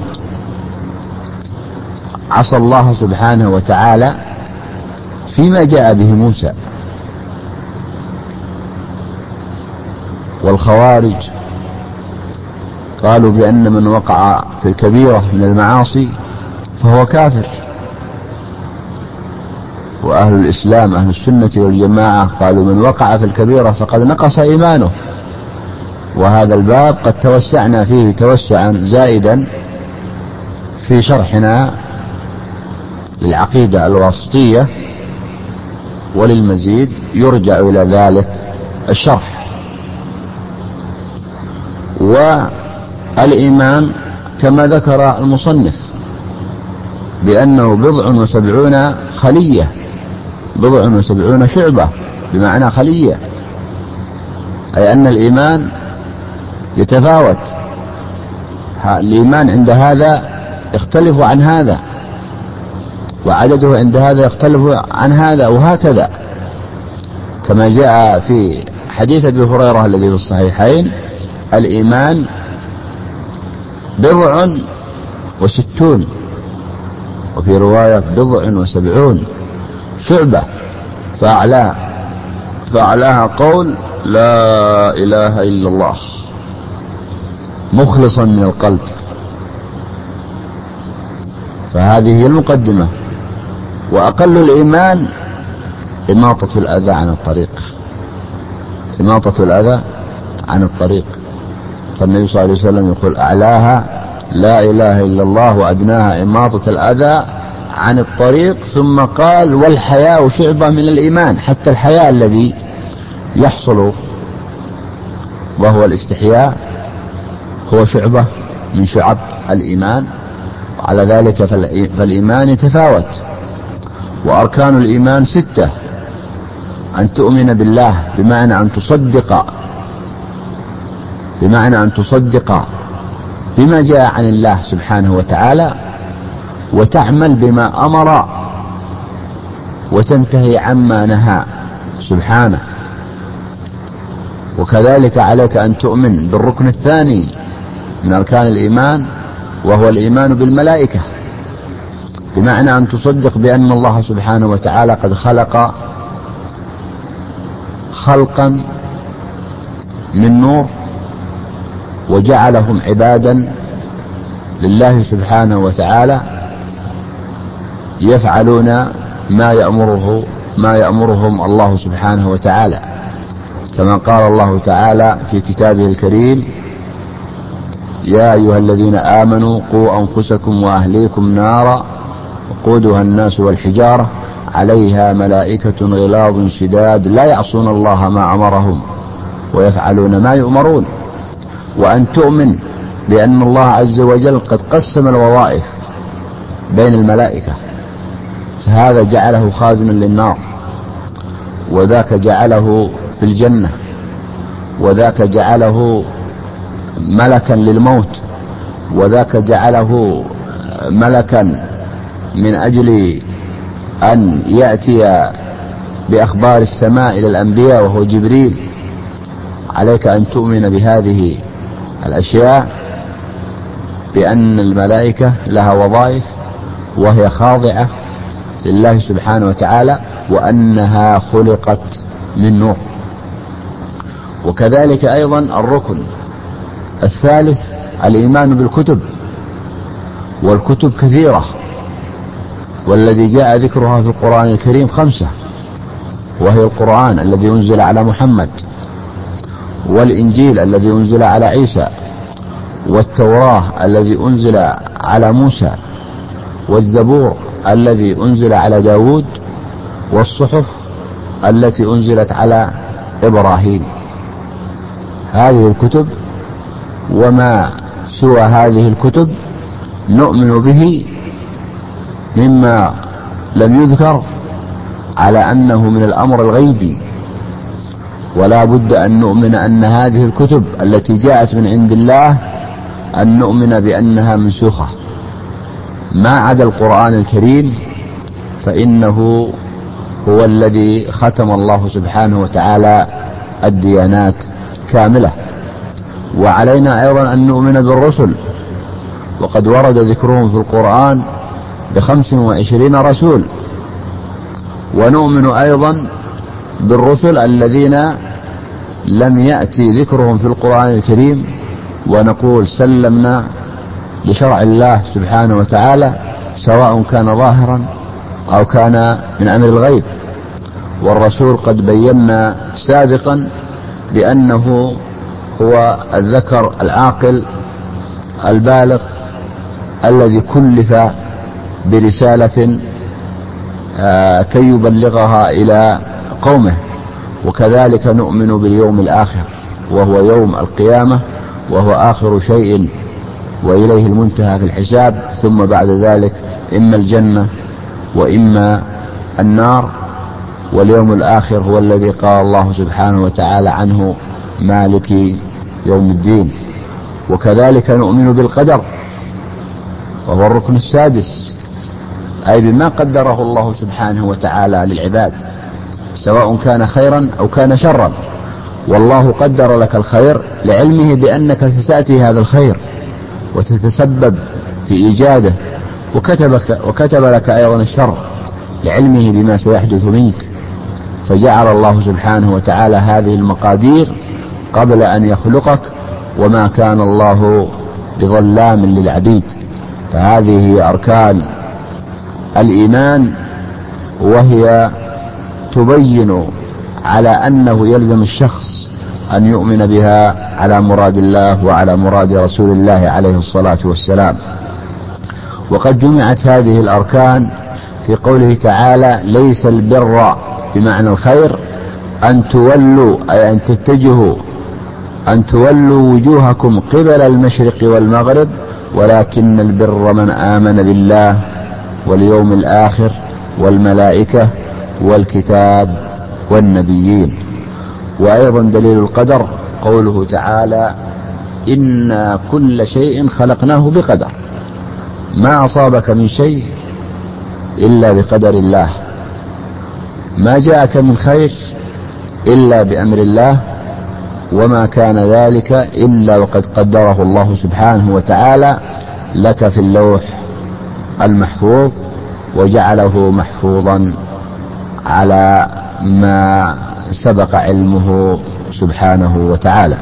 عصى الله سبحانه وتعالى فيما جاء به موسى. والخوارج قالوا بأن من وقع في الكبيرة من المعاصي فهو كافر، وأهل الإسلام أهل السنة والجماعة قالوا من وقع في الكبيرة فقد نقص إيمانه. وهذا الباب قد توسعنا فيه توسعا زائدا في شرحنا للعقيدة الواسطية، وللمزيد يرجع إلى ذلك الشرح. والإيمان كما ذكر المصنف بأنه 70 خلية، 70 شعبة بمعنى خلية، أي أن الإيمان يتفاوت. الإيمان عند هذا يختلف عن هذا، وعدده عند هذا يختلف عن هذا، وهكذا كما جاء في حديث أبي هريرة الذي في الصحيحين: الإيمان 60، وفي رواية 70 شعبة، فأعلاها قول لا إله إلا الله مخلصا من القلب. فهذه هي المقدمة وأقل الإيمان إماطة الأذى عن الطريق، إماطة الأذى عن الطريق. فالنبي صلى الله عليه وسلم يقول أعلاها لا إله إلا الله وأدناها إماطة الأذى عن الطريق، ثم قال والحياء شعبة من الإيمان. حتى الحياء الذي يحصل وهو الاستحياء هو شعبة من شعب الإيمان. وعلى ذلك فالإيمان يتفاوت، وأركان الإيمان 6: أن تؤمن بالله بمعنى أن تصدق بما جاء عن الله سبحانه وتعالى، وتعمل بما أمر وتنتهي عما نهى سبحانه. وكذلك عليك أن تؤمن بالركن الثاني من أركان الإيمان، وهو الإيمان بالملائكة، بمعنى أن تصدق بأن الله سبحانه وتعالى قد خلق خلقا من نور وجعلهم عبادا لله سبحانه وتعالى يفعلون ما يأمرهم الله سبحانه وتعالى، كما قال الله تعالى في كتابه الكريم: يا أيها الذين آمنوا قوا أنفسكم وأهليكم نارا وقودها الناس والحجارة عليها ملائكة غلاظ شداد لا يعصون الله ما أمرهم ويفعلون ما يؤمرون. وأن تؤمن بأن الله عز وجل قد قسم الوظائف بين الملائكة، فهذا جعله خازنا للنار، وذاك جعله في الجنة، وذاك جعله ملكا للموت، وذاك جعله ملكا من أجل أن يأتي بأخبار السماء إلى الأنبياء وهو جبريل. عليك أن تؤمن بهذه الأشياء، بأن الملائكة لها وظائف وهي خاضعة لله سبحانه وتعالى، وأنها خلقت من نور. وكذلك أيضا الركن الثالث الإيمان بالكتب، والكتب كثيرة، والذي جاء ذكرها في القرآن الكريم 5: وهي القرآن الذي أنزل على محمد، والإنجيل الذي أنزل على عيسى، والتوراة الذي أنزل على موسى، والزبور الذي أنزل على داود، والصحف التي أنزلت على إبراهيم. هذه الكتب وما سوى هذه الكتب نؤمن به مما لم يذكر على أنه من الأمر الغيبي، ولا بد أن نؤمن أن هذه الكتب التي جاءت من عند الله أن نؤمن بأنها منسوخة. ما عدا القرآن الكريم فإنه هو الذي ختم الله سبحانه وتعالى الديانات كاملة. وعلينا أيضا أن نؤمن بالرسل، وقد ورد ذكرهم في القرآن ب25 رسول. ونؤمن أيضا بالرسل الذين لم يأتي ذكرهم في القرآن الكريم، ونقول سلمنا لشرع الله سبحانه وتعالى، سواء كان ظاهرا أو كان من أمر الغيب. والرسول قد بينا سابقا بأنه هو الذكر العاقل البالغ الذي كلف برسالة كي يبلغها إلى قومه. وكذلك نؤمن باليوم الآخر، وهو يوم القيامة، وهو آخر شيء وإليه المنتهى في الحساب، ثم بعد ذلك إما الجنة وإما النار. واليوم الآخر هو الذي قال الله سبحانه وتعالى عنه مالك يوم الدين. وكذلك نؤمن بالقدر، وهو الركن السادس، أي بما قدره الله سبحانه وتعالى للعباد، سواء كان خيرا أو كان شرا. والله قدر لك الخير لعلمه بأنك ستأتي هذا الخير وتتسبب في إيجاده، وكتب لك أيضا الشر لعلمه بما سيحدث منك. فجعل الله سبحانه وتعالى هذه المقادير قبل أن يخلقك، وما كان الله بظلام للعبيد. فهذه هي أركان الإيمان وهي تبين على أنه يلزم الشخص أن يؤمن بها على مراد الله وعلى مراد رسول الله عليه الصلاة والسلام. وقد جمعت هذه الأركان في قوله تعالى: ليس البر بمعنى الخير أن تولوا، أي أن تتجهوا، أن تولوا وجوهكم قبل المشرق والمغرب، ولكن البر من آمن بالله واليوم الآخر والملائكة والكتاب والنبيين. وأيضا دليل القدر قوله تعالى: إنا كل شيء خلقناه بقدر، ما أصابك من شيء إلا بقدر الله، ما جاءك من خير إلا بأمر الله، وما كان ذلك إلا وقد قدره الله سبحانه وتعالى لك في اللوح المحفوظ، وجعله محفوظا على ما سبق علمه سبحانه وتعالى.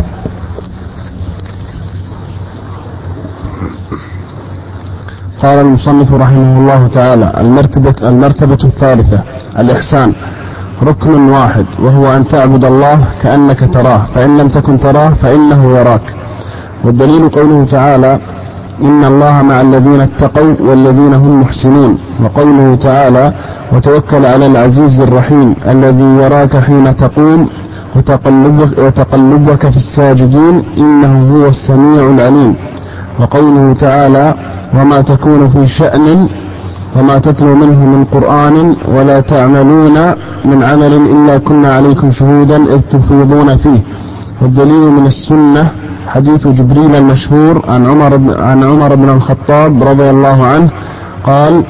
قال المصنف رحمه الله تعالى: المرتبة الثالثة الإحسان، ركن واحد، وهو أن تعبد الله كأنك تراه، فإن لم تكن تراه فإنه يراك. والدليل قوله تعالى: إن الله مع الذين اتقوا والذين هم محسنون. وقوله تعالى: وتوكل على العزيز الرحيم الذي يراك حين تقوم وتقلبك في الساجدين إنه هو السميع العليم. وقوله تعالى: وما تكون في شأن وما تتلو منه من قرآن ولا تعملون من عمل إلا كنا عليكم شهودا إذ تفيضون فيه. والدليل من السنة حديث جبريل المشهور عن عمر بن الخطاب رضي الله عنه قال: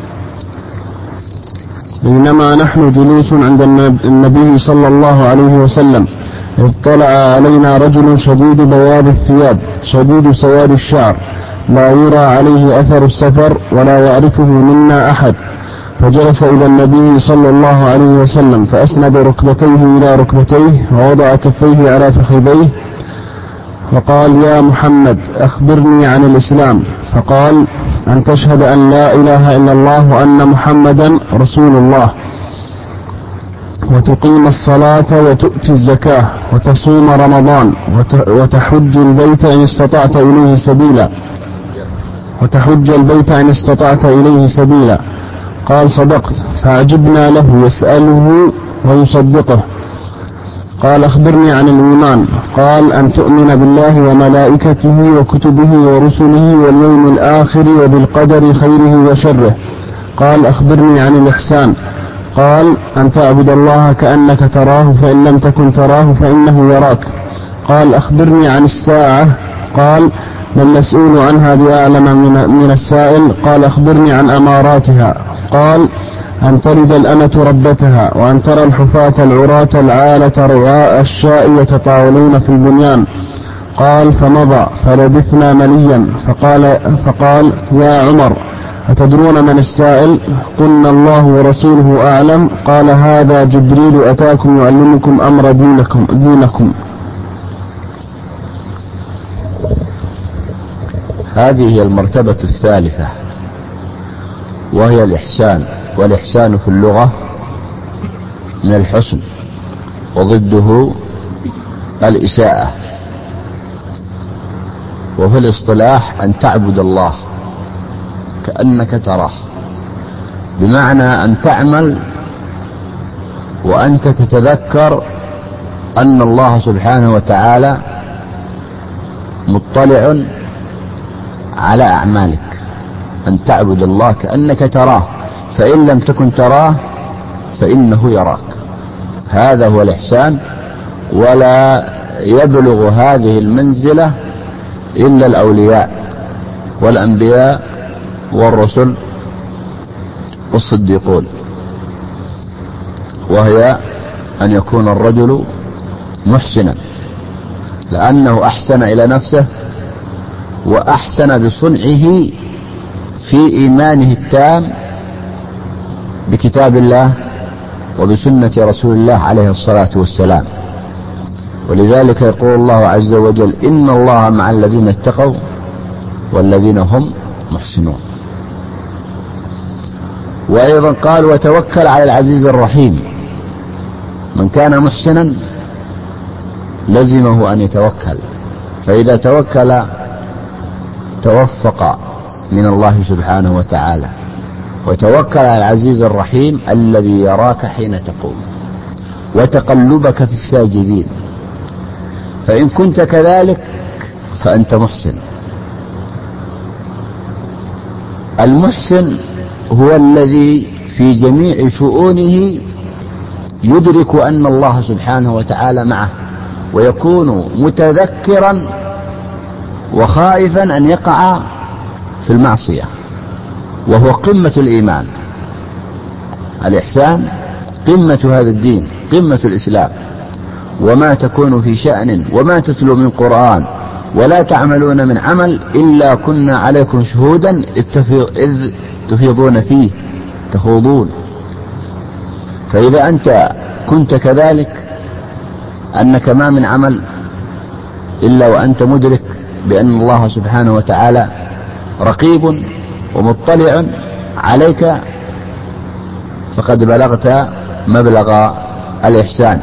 بينما نحن جلوس عند النبي صلى الله عليه وسلم إذ طلع علينا رجل شديد بياض الثياب شديد سواد الشعر لا يرى عليه أثر السفر ولا يعرفه منا أحد، فجلس إلى النبي صلى الله عليه وسلم فأسند ركبتيه إلى ركبتيه ووضع كفيه على فخذيه وقال: يا محمد أخبرني عن الإسلام. فقال: أن تشهد أن لا إله إلا الله وأن محمدا رسول الله، وتقيم الصلاة وتؤتي الزكاة وتصوم رمضان وتحج البيت إن استطعت إليه سبيلا. قال: صدقت. فعجبنا له يسأله ويصدقه. قال: أخبرني عن الإيمان. قال: أن تؤمن بالله وملائكته وكتبه ورسله واليوم الآخر وبالقدر خيره وشره. قال: أخبرني عن الإحسان. قال: أن تعبد الله كأنك تراه فإن لم تكن تراه فإنه يراك. قال: أخبرني عن الساعة. قال: ما المسؤول عنها بأعلم من السائل. قال: أخبرني عن أماراتها. قال: أن تلد الأمة ربتها وأن ترى الحفاة العراة العالة رعاء الشاء يتطاولون في البنيان. قال: فمضى فلبثنا مليا فقال: يا عمر أتدرون من السائل؟ قلنا: الله ورسوله أعلم. قال: هذا جبريل أتاكم يعلمكم أمر دينكم. هذه هي المرتبة الثالثة، وهي الإحسان. والإحسان في اللغة من الحسن، وضده الإساءة. وفي الاصطلاح أن تعبد الله كأنك تراه، بمعنى أن تعمل وأنت تتذكر أن الله سبحانه وتعالى مطلع على أعمالك. أن تعبد الله كأنك تراه، فإن لم تكن تراه فإنه يراك. هذا هو الإحسان، ولا يبلغ هذه المنزلة إلا الأولياء والأنبياء والرسل والصديقون، وهي أن يكون الرجل محسنا، لأنه أحسن إلى نفسه وأحسن بصنعه في إيمانه التام بكتاب الله وبسنة رسول الله عليه الصلاة والسلام. ولذلك يقول الله عز وجل: إن الله مع الذين اتقوا والذين هم محسنون. وأيضا قال وتوكل على العزيز الرحيم. من كان محسنا لزمه أن يتوكل، فإذا توكل توفق من الله سبحانه وتعالى. وتوكل على العزيز الرحيم الذي يراك حين تقوم وتقلبك في الساجدين، فإن كنت كذلك فأنت محسن. المحسن هو الذي في جميع شؤونه يدرك أن الله سبحانه وتعالى معه، ويكون متذكرا وخائفا أن يقع في المعصية، وهو قمة الإيمان. الإحسان قمة هذا الدين، قمة الإسلام. وما تكون في شأن وما تتلو من قرآن ولا تعملون من عمل إلا كنا عليكم شهودا إذ تفيضون فيه تخوضون. فإذا أنت كنت كذلك أنك ما من عمل إلا وأنت مدرك بأن الله سبحانه وتعالى رقيب ومطلع عليك، فقد بلغت مبلغ الإحسان.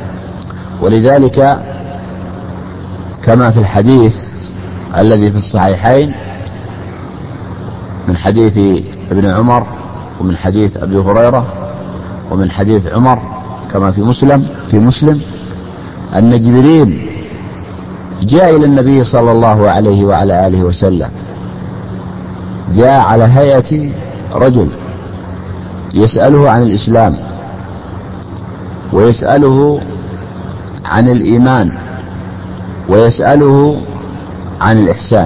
ولذلك كما في الحديث الذي في الصحيحين من حديث ابن عمر ومن حديث أبي هريرة ومن حديث عمر كما في مسلم أن جبريل جاء إلى النبي صلى الله عليه وعلى آله وسلم، جاء على هيئة رجل يسأله عن الإسلام ويسأله عن الإيمان ويسأله عن الإحسان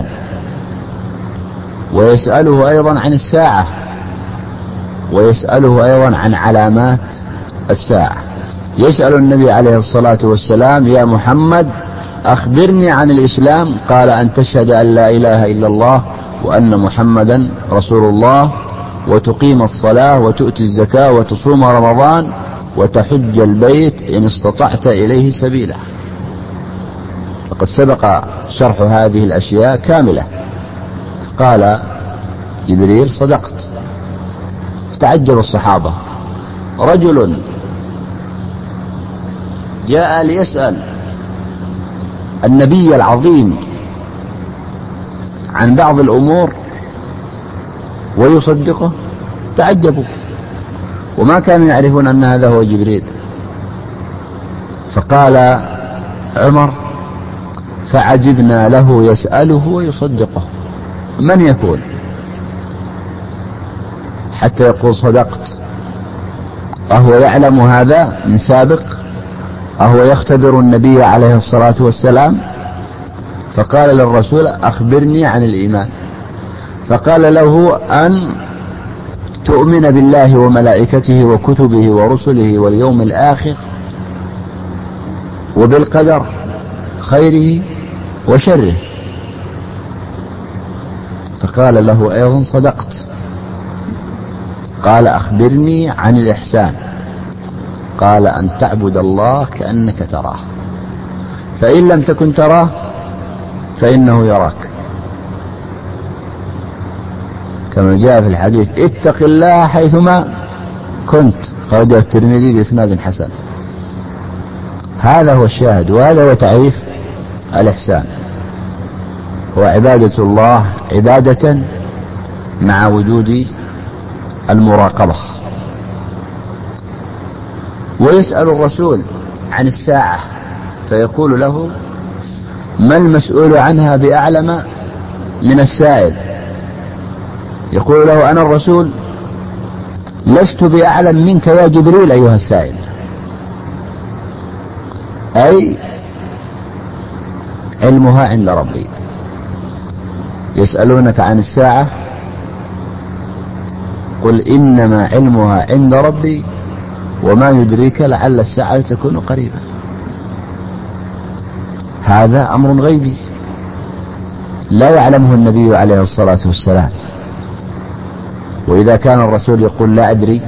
ويسأله أيضا عن الساعة ويسأله أيضا عن علامات الساعة. يسأل النبي عليه الصلاة والسلام يا محمد أخبرني عن الإسلام، قال أن تشهد أن لا إله إلا الله وأن محمدا رسول الله وتقيم الصلاة وتؤتي الزكاة وتصوم رمضان وتحج البيت إن استطعت إليه سبيلا. وقد سبق شرح هذه الأشياء كاملة. قال جبريل صدقت. فتعجب الصحابة، رجل جاء ليسأل النبي العظيم عن بعض الأمور ويصدقه، تعجبوا وما كانوا يعرفون أن هذا هو جبريل. فقال عمر فعجبنا له يسأله ويصدقه، من يكون حتى يقول صدقت؟ أهو يعلم هذا من سابق؟ أهو يختبر النبي عليه الصلاة والسلام؟ فقال للرسول أخبرني عن الإيمان، فقال له أن تؤمن بالله وملائكته وكتبه ورسله واليوم الآخر وبالقدر خيره وشره. فقال له أيضا صدقت. قال أخبرني عن الإحسان، قال أن تعبد الله كأنك تراه، فإن لم تكن تراه فإنه يراك، كما جاء في الحديث اتق الله حيثما كنت، خرجه الترمذي بإسناد حسن. هذا هو الشاهد، وهذا هو تعريف الإحسان، هو عبادة الله عبادة مع وجود المراقبة. ويسأل الرسول عن الساعة فيقول له ما المسؤول عنها بأعلم من السائل؟ يقول له أنا الرسول لست بأعلم منك يا جبريل أيها السائل، أي علمها عند ربي. يسألونك عن الساعة قل إنما علمها عند ربي وما يدريك لعل الساعة تكون قريبا. هذا أمر غيبي لا يعلمه النبي عليه الصلاة والسلام. وإذا كان الرسول يقول لا أدري،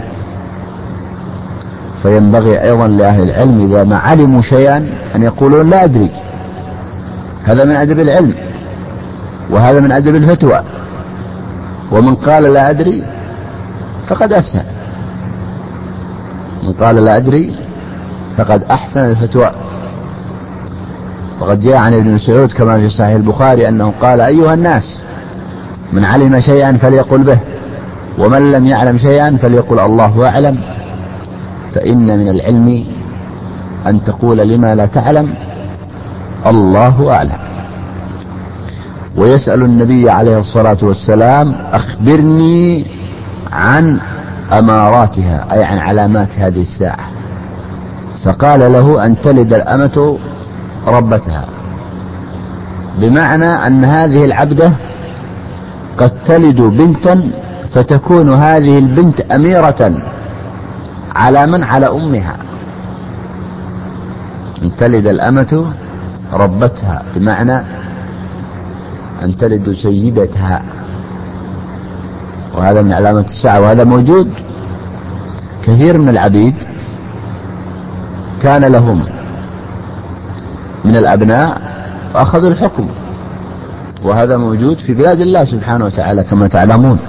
فينبغي أيضا لأهل العلم إذا ما علموا شيئا أن يقولون لا أدري. هذا من أدب العلم، وهذا من أدب الفتوى. ومن قال لا أدري فقد أفتى. من قال لا أدري فقد أحسن الفتوى. وقد جاء عن ابن مسعود كما في صحيح البخاري أنه قال: أيها الناس، من علم شيئا فليقل به، ومن لم يعلم شيئا فليقل الله أعلم، فإن من العلم أن تقول لما لا تعلم الله أعلم. ويسأل النبي عليه الصلاة والسلام: أخبرني عن أماراتها، أي عن علامات هذه الساعة. فقال له: أن تلد الأمة ربتها، بمعنى أن هذه العبدة قد تلد بنتا فتكون هذه البنت أميرة على من؟ على أمها. أن تلد الأمة ربتها بمعنى أن تلد سيدتها، وهذا من علامات الساعة. وهذا موجود. كثير من العبيد كان لهم من الأبناء وأخذوا الحكم، وهذا موجود في بلاد الله سبحانه وتعالى كما تعلمون.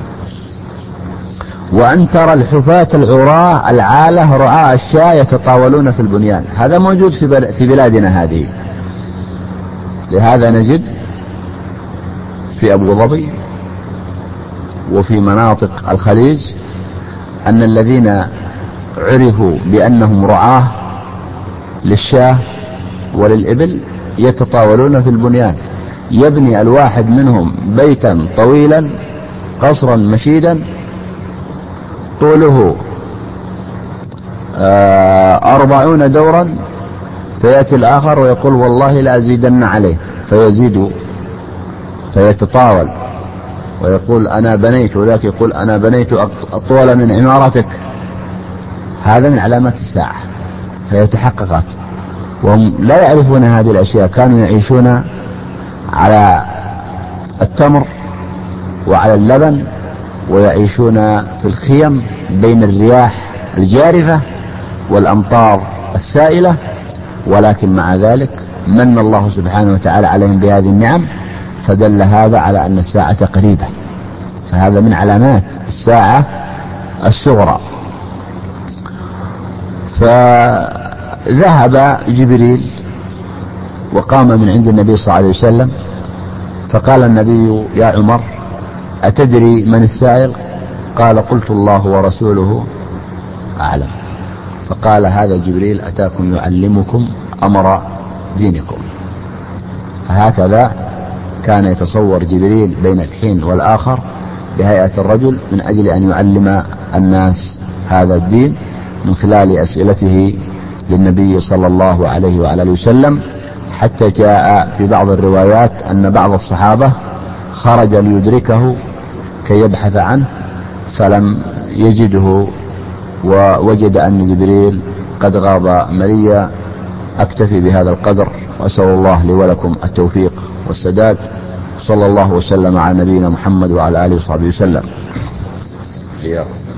وأن ترى الحفاة العراة العالة رعاء الشاة يتطاولون في البنيان، هذا موجود في بلادنا هذه. لهذا نجد في أبو ظبي وفي مناطق الخليج أن الذين عرفوا بأنهم رعاة للشاة وللإبل يتطاولون في البنيان. يبني الواحد منهم بيتا طويلا قصرا مشيدا طوله 40 دورا، فيأتي الآخر ويقول: والله لا أزيدن عليه، فيزيد، فيتطاول ويقول: أنا بنيت، وذاك يقول: أنا بنيت أطول من عمارتك. هذا من علامات الساعة، فيتحققت. وهم لا يعرفون هذه الأشياء، كانوا يعيشون على التمر وعلى اللبن، ويعيشون في الخيم بين الرياح الجارفة والأمطار السائلة، ولكن مع ذلك من الله سبحانه وتعالى عليهم بهذه النعم، فدل هذا على أن الساعة قريبة. فهذا من علامات الساعة الصغرى. فذهب جبريل وقام من عند النبي صلى الله عليه وسلم، فقال النبي: يا عمر، أتدري من السائل؟ قال: قلت: الله ورسوله أعلم. فقال: هذا جبريل أتاكم يعلمكم أمر دينكم. فهكذا كان يتصور جبريل بين الحين والآخر بهيئة الرجل من أجل أن يعلم الناس هذا الدين من خلال أسئلته للنبي صلى الله عليه وعلى آله وسلم، حتى جاء في بعض الروايات أن بعض الصحابة خرج ليدركه كي يبحث عنه فلم يجده، ووجد أن جبريل قد غاب مليا. أكتفي بهذا القدر، وأسأل الله لي ولكم التوفيق والسداد. صلى الله وسلم على نبينا محمد وعلى آله وصحبه وسلم.